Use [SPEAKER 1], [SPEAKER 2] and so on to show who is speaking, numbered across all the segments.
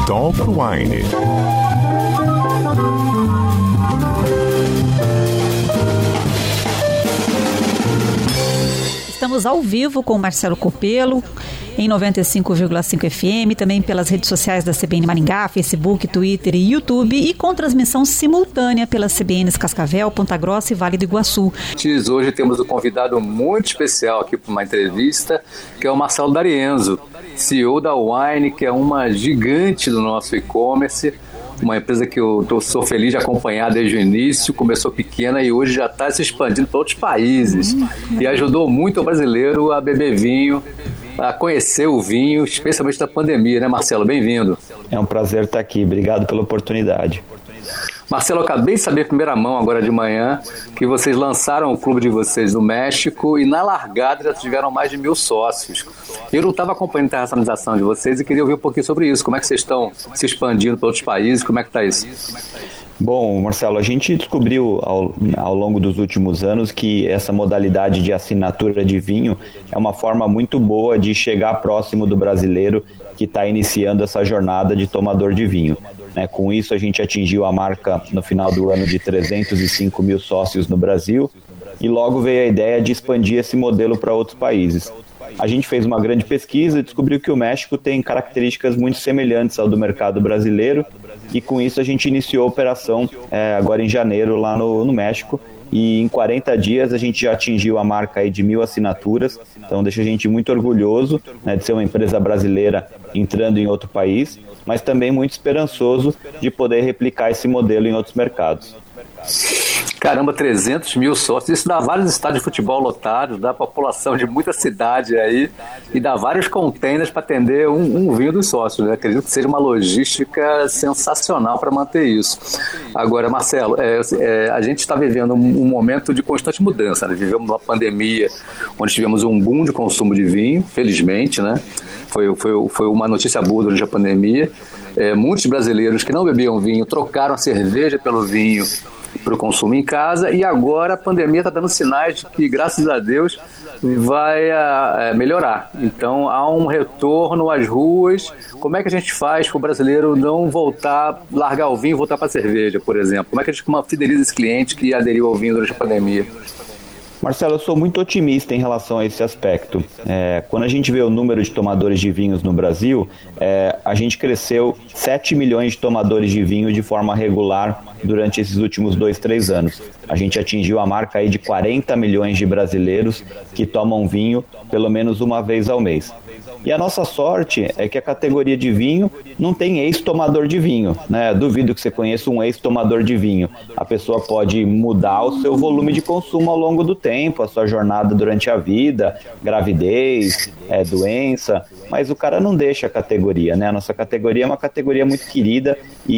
[SPEAKER 1] Talk Wine.
[SPEAKER 2] Estamos ao vivo com o Marcelo Copelo, em 95,5 FM, também pelas redes sociais da CBN Maringá, Facebook, Twitter e YouTube, e com transmissão simultânea pelas CBNs Cascavel, Ponta Grossa e Vale do Iguaçu.
[SPEAKER 3] Hoje temos um convidado muito especial aqui para uma entrevista, que é o Marcelo D'Arienzo, CEO da Wine, que é uma gigante do nosso e-commerce, uma empresa que eu sou feliz de acompanhar desde o início, começou pequena e hoje já está se expandindo para outros países e ajudou muito o brasileiro a beber vinho, a conhecer o vinho, especialmente da pandemia, né, Marcelo? Bem-vindo.
[SPEAKER 4] É um prazer estar aqui, obrigado pela oportunidade.
[SPEAKER 3] Marcelo, eu acabei de saber, primeira mão, agora de manhã, que vocês lançaram o clube de vocês no México e na largada já tiveram mais de 1.000 sócios. Eu não estava acompanhando a internacionalização de vocês e queria ouvir um pouquinho sobre isso. Como é que vocês estão se expandindo para outros países? Como é que está isso?
[SPEAKER 4] Bom, Marcelo, a gente descobriu ao longo dos últimos anos que essa modalidade de assinatura de vinho é uma forma muito boa de chegar próximo do brasileiro que está iniciando essa jornada de tomador de vinho. Com isso, a gente atingiu a marca no final do ano de 305 mil sócios no Brasil e logo veio a ideia de expandir esse modelo para outros países. A gente fez uma grande pesquisa e descobriu que o México tem características muito semelhantes ao do mercado brasileiro e com isso a gente iniciou a operação agora em janeiro lá no México. E em 40 dias a gente já atingiu a marca aí de 1.000 assinaturas, então deixa a gente muito orgulhoso, de ser uma empresa brasileira entrando em outro país, mas também muito esperançoso de poder replicar esse modelo em outros mercados.
[SPEAKER 3] Caramba, 300 mil sócios, isso dá vários estádios de futebol lotados, dá população de muita cidade aí e dá vários containers para atender um vinho dos sócios, né? Acredito que seja uma logística sensacional para manter isso. Agora, Marcelo, a gente está vivendo um momento de constante mudança, né? Vivemos uma pandemia onde tivemos um boom de consumo de vinho, felizmente, né? Foi uma notícia boa durante a pandemia. Muitos brasileiros que não bebiam vinho trocaram a cerveja pelo vinho para o consumo em casa e agora a pandemia está dando sinais de que, graças a Deus, vai melhorar. Então há um retorno às ruas. Como é que a gente faz para o brasileiro não voltar, largar o vinho e voltar para a cerveja, por exemplo? Como é que a gente fideliza esse cliente que aderiu ao vinho durante a pandemia?
[SPEAKER 4] Marcelo, eu sou muito otimista em relação a esse aspecto. Quando a gente vê o número de tomadores de vinhos no Brasil, a gente cresceu 7 milhões de tomadores de vinho de forma regular durante esses últimos 2-3 anos. A gente atingiu a marca aí de 40 milhões de brasileiros que tomam vinho pelo menos uma vez ao mês. E a nossa sorte é que a categoria de vinho não tem ex-tomador de vinho, né? Duvido que você conheça um ex-tomador de vinho. A pessoa pode mudar o seu volume de consumo ao longo do tempo, a sua jornada durante a vida, gravidez, doença, mas o cara não deixa a categoria, né? A nossa categoria é uma categoria muito querida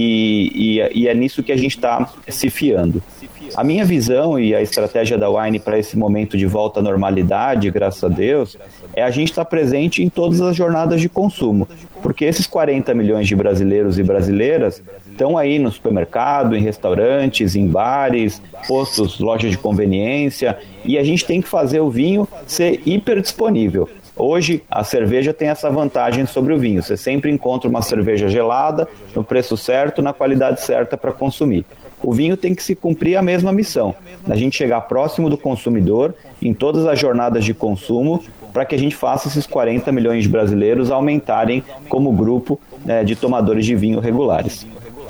[SPEAKER 4] e é nisso que a gente está se fiando. A minha visão e a estratégia da Wine para esse momento de volta à normalidade, graças a Deus, é a gente estar presente em todas as jornadas de consumo, porque esses 40 milhões de brasileiros e brasileiras estão aí no supermercado, em restaurantes, em bares, postos, lojas de conveniência, e a gente tem que fazer o vinho ser hiper disponível. Hoje, a cerveja tem essa vantagem sobre o vinho. Você sempre encontra uma cerveja gelada, no preço certo, na qualidade certa para consumir. O vinho tem que se cumprir a mesma missão, da gente chegar próximo do consumidor em todas as jornadas de consumo, para que a gente faça esses 40 milhões de brasileiros aumentarem como grupo de tomadores de vinho regulares.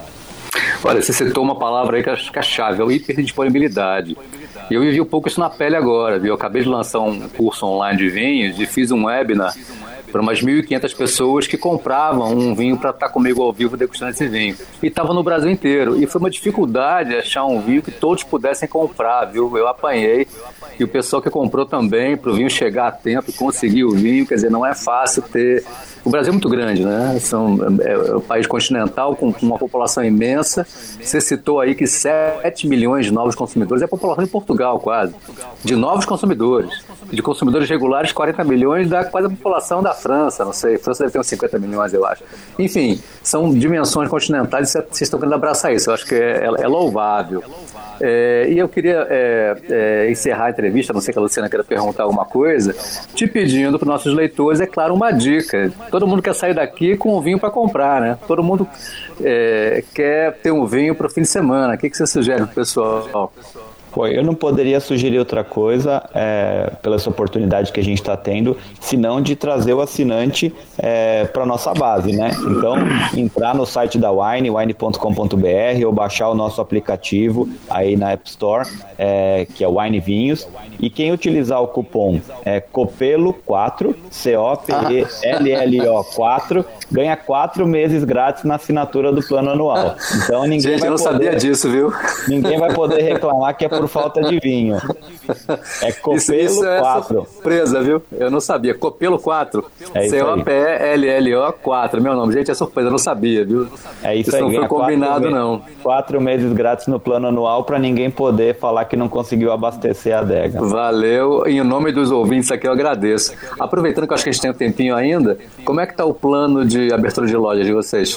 [SPEAKER 3] Olha, você citou uma palavra aí que acho que é a chave, é o hiperdisponibilidade. E eu vivi um pouco isso na pele agora, viu? Eu acabei de lançar um curso online de vinhos e fiz um webinar para umas 1.500 pessoas que compravam um vinho para estar comigo ao vivo degustando esse vinho. E estava no Brasil inteiro. E foi uma dificuldade achar um vinho que todos pudessem comprar, viu? Eu apanhei. E o pessoal que comprou também, para o vinho chegar a tempo e conseguir o vinho. Quer dizer, não é fácil ter... O Brasil é muito grande, né? É um país continental com uma população imensa. Você citou aí que 7 milhões de novos consumidores. É a população de Portugal, quase. De novos consumidores. De consumidores regulares, 40 milhões, dá quase a população da França, não sei, a França deve ter uns 50 milhões, eu acho. Enfim, são dimensões continentais e vocês estão querendo abraçar isso, eu acho que é louvável. E eu queria encerrar a entrevista, não sei que a Luciana queira perguntar alguma coisa, te pedindo para os nossos leitores, é claro, uma dica. Todo mundo quer sair daqui com um vinho para comprar, né? Todo mundo quer ter um vinho para o fim de semana. O que você sugere para o pessoal?
[SPEAKER 4] Pô, eu não poderia sugerir outra coisa pela essa oportunidade que a gente está tendo, senão de trazer o assinante para a nossa base, né? Então, entrar no site da Wine, wine.com.br, ou baixar o nosso aplicativo aí na App Store, que é Wine Vinhos, e quem utilizar o cupom COPELO4, COPELLO 4, ganha 4 meses grátis na assinatura do plano anual. Então,
[SPEAKER 3] gente, eu não sabia disso, viu?
[SPEAKER 4] Ninguém vai poder reclamar que é por falta de vinho. É Copelo
[SPEAKER 3] isso
[SPEAKER 4] 4.
[SPEAKER 3] É surpresa, viu? Eu não sabia. Copelo 4. COPELLO 4. Meu nome. Gente, é surpresa. Eu não sabia, viu?
[SPEAKER 4] É isso aí.
[SPEAKER 3] Não foi combinado, não.
[SPEAKER 4] 4 meses grátis no plano anual para ninguém poder falar que não conseguiu abastecer a adega.
[SPEAKER 3] Valeu. Em nome dos ouvintes aqui, eu agradeço. Aproveitando que eu acho que a gente tem um tempinho ainda, como é que está o plano de abertura de loja de vocês?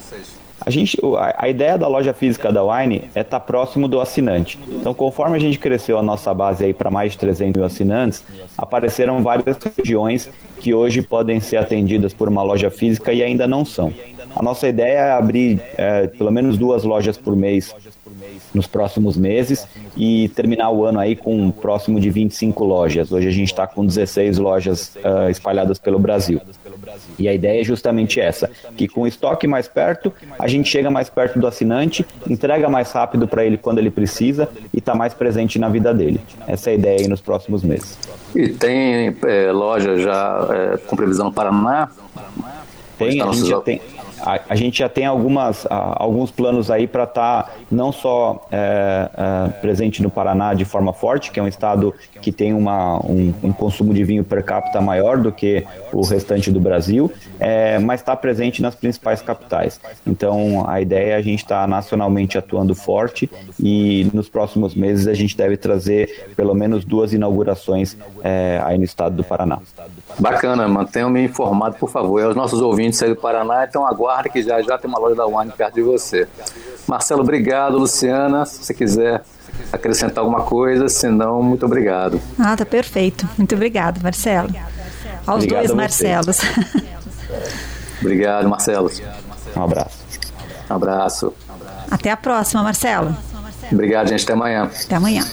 [SPEAKER 4] A ideia da loja física da Wine é estar próximo do assinante. Então, conforme a gente cresceu a nossa base aí para mais de 300 mil assinantes, apareceram várias regiões que hoje podem ser atendidas por uma loja física e ainda não são. A nossa ideia é abrir pelo menos 2 lojas por mês nos próximos meses e terminar o ano aí com próximo de 25 lojas. Hoje a gente está com 16 lojas espalhadas pelo Brasil. E a ideia é justamente essa, que com o estoque mais perto, a gente chega mais perto do assinante, entrega mais rápido para ele quando ele precisa e está mais presente na vida dele. Essa é a ideia aí nos próximos meses.
[SPEAKER 3] E tem loja já com previsão no Paraná?
[SPEAKER 4] Tem, a gente já tem alguns planos aí para estar não só presente no Paraná de forma forte, que é um estado que tem um consumo de vinho per capita maior do que o restante do Brasil, mas está presente nas principais capitais. Então a ideia é a gente estar nacionalmente atuando forte e nos próximos meses a gente deve trazer pelo menos 2 inaugurações aí no estado do Paraná.
[SPEAKER 3] Bacana, mantenham-me informado, por favor. E aos nossos ouvintes aí do Paraná, então aguarde que já tem uma loja da Wine perto de você. Marcelo, obrigado. Luciana, se você quiser acrescentar alguma coisa, se não, muito obrigado.
[SPEAKER 2] Tá perfeito. Muito obrigado, Marcelo. Aos
[SPEAKER 4] Obrigado
[SPEAKER 2] dois Marcelos.
[SPEAKER 3] Obrigado, Marcelo.
[SPEAKER 4] Um abraço.
[SPEAKER 3] Um abraço.
[SPEAKER 2] Até a próxima, Marcelo.
[SPEAKER 3] Obrigado, gente. Até amanhã.
[SPEAKER 2] Até amanhã.